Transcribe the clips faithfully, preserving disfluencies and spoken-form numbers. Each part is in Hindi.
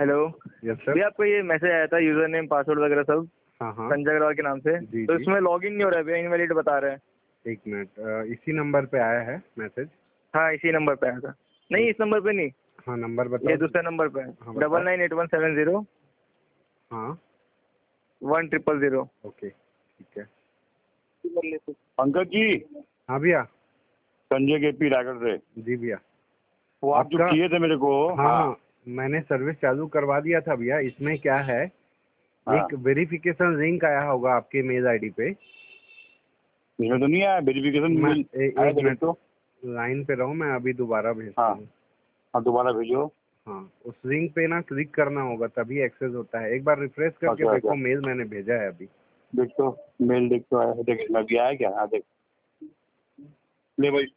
हेलो। Yes sir. भैया आपको ये मैसेज आया था यूजर नेम पासवर्ड वगैरह सब हाँ हाँ संजय अग्रवाल के नाम से, जी तो जी। इसमें लॉगिन नहीं हो रहा है भैया, इनवैलिड बता रहा है। एक मिनट, अ, इसी नंबर पे आया है मैसेज? हाँ इसी नंबर पे आया था। नहीं इस नंबर पे नहीं, हाँ नंबर ये बताओ। दूसरे नंबर पे है। हाँ डबल बताओ। Nine eight one seven zero हाँ वन ट्रिपल जीरो। ओके ठीक है। पंकज जी, हाँ भैया। संजय के पी रायगढ़ से। जी भैया। वो आप जो आपका किए थे मेरे को। हाँ हाँ हाँ मैंने सर्विस चालू करवा दिया था भैया। इसमें क्या है, हाँ। एक वेरिफिकेशन लिंक आया होगा आपके मेल आईडी पे। इसमें तो नहीं आया वेरिफिकेशन मैं मिल ए, आया एक तो मिनट तो। लाइन पे रहो, मैं अभी दोबारा भेजता हाँ हूँ। हाँ दोबारा भेजो। हाँ उस लिंक पे ना क्लिक करना होगा तभी एक्सेस होता है। एक बार रिफ्रेश करके अच्छा देखो, अच्छा, मेल मैंने भेजा है अभी। देख तो मेल देख तो आया, देख इसमें अभी आया क्या? हाँ देख ले भाई।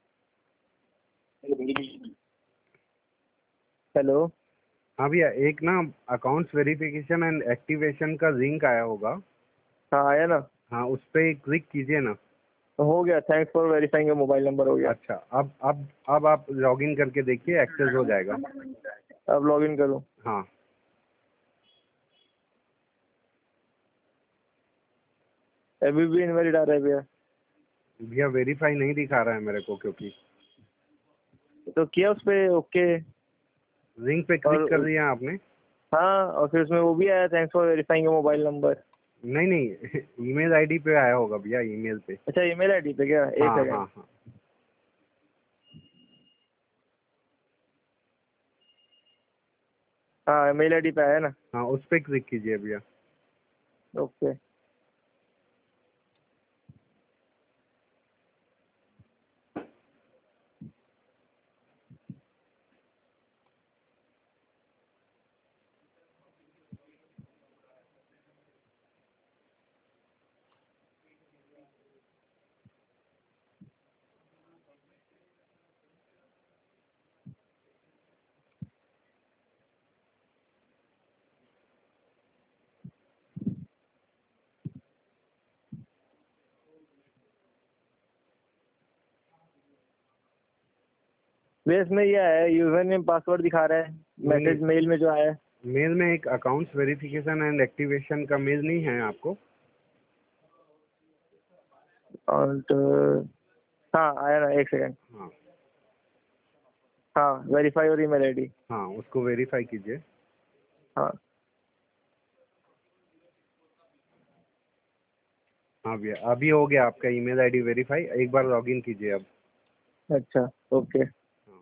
हेलो। हाँ भैया, एक ना अकाउंट्स वेरिफिकेशन एंड एक्टिवेशन का लिंक आया होगा। हाँ आया ना। हाँ उस पर क्लिक कीजिए ना। तो हो गया, thanks for verifying your mobile number हो गया। अच्छा, अब अब अब आप लॉगिन करके देखिए, एक्सेस हो जाएगा। अब लॉगिन करूँ? हाँ अभी भी इनवैलिड आ रहा है भैया। भैया वेरीफाई नहीं दिखा रहा है मेरे को, क्योंकि तो किया उस पे ओके। लिंक पे क्लिक और कर दिया आपने? हाँ, और फिर उसमें वो भी आया thanks for verifying your mobile number. नहीं नहीं ईमेल आईडी पे आया होगा भैया, ईमेल पे। अच्छा ईमेल आईडी पे क्या? एक हाँ सेकंड। हाँ हाँ हाँ मेल आईडी पे आया ना। हाँ उस पे क्लिक कीजिए भैया। ओके। भैया इसमें ये आया है यूजर नेम पासवर्ड दिखा रहा है मैसेज मेल में जो आया है। मेल में एक अकाउंट्स वेरिफिकेशन एंड एक्टिवेशन का मेल नहीं है आपको? और तो हाँ आया ना, एक सेकंड। हाँ हाँ वेरीफाई और ईमेल आईडी। हाँ उसको वेरीफाई कीजिए। हाँ हाँ भैया अभी हो गया आपका ईमेल आईडी वेरीफाई। एक बार लॉगिन कीजिए अब। अच्छा ओके। हाँ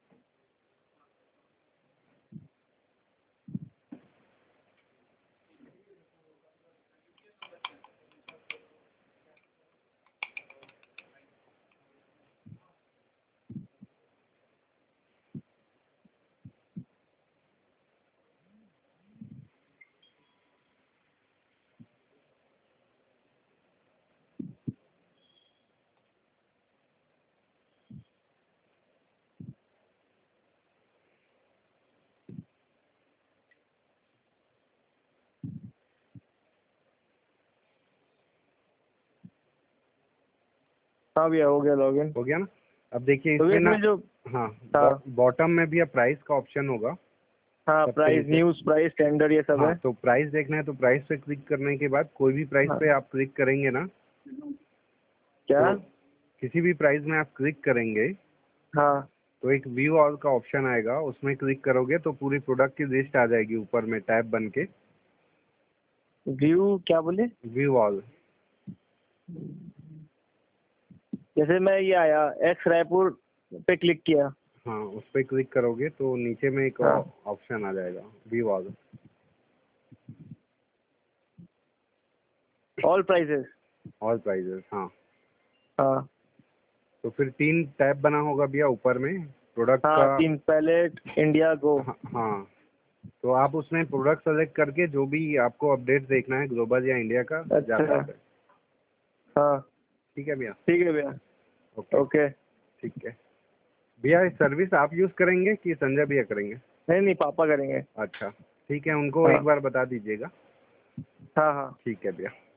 हाँ भैया हो गया लॉगिन। हो गया ना? अब देखिए तो भैया इसमें ना, इसमें जो हाँ हाँ बॉटम में भी प्राइस का ऑप्शन होगा। हाँ सबसे प्राइस, नीचे। न्यूज प्राइस, टेंडर, ये सब हाँ है। तो प्राइस देखना है तो प्राइस पे क्लिक करने के बाद कोई भी प्राइस हाँ पे आप क्लिक करेंगे ना, क्या? तो किसी भी प्राइस में आप क्लिक करेंगे हाँ तो एक व्यू ऑल का ऑप्शन आएगा। उसमें क्लिक करोगे तो पूरी प्रोडक्ट की लिस्ट आ जाएगी ऊपर में टैब बन के। व्यू क्या बोले? View all. जैसे मैं ये आया एक्स रायपुर पे क्लिक किया। हाँ उस पर क्लिक करोगे तो नीचे में एक हाँ ऑप्शन आ जाएगा view all. All prices. All prices हाँ। हाँ तो फिर तीन टैब बना होगा भैया ऊपर में प्रोडक्ट हाँ का। तीन, पैलेट, इंडिया, गो। हाँ हाँ तो आप उसमें प्रोडक्ट सेलेक्ट करके जो भी आपको अपडेट देखना है ग्लोबल या इंडिया का, जा अच्छा सकते हैं। हाँ ठीक है भैया। ठीक है भैया। Okay okay. ठीक है भैया। इस सर्विस आप यूज़ करेंगे कि संजय भैया करेंगे? नहीं नहीं पापा करेंगे। अच्छा ठीक है, उनको हाँ एक बार बता दीजिएगा। हाँ हाँ ठीक है भैया।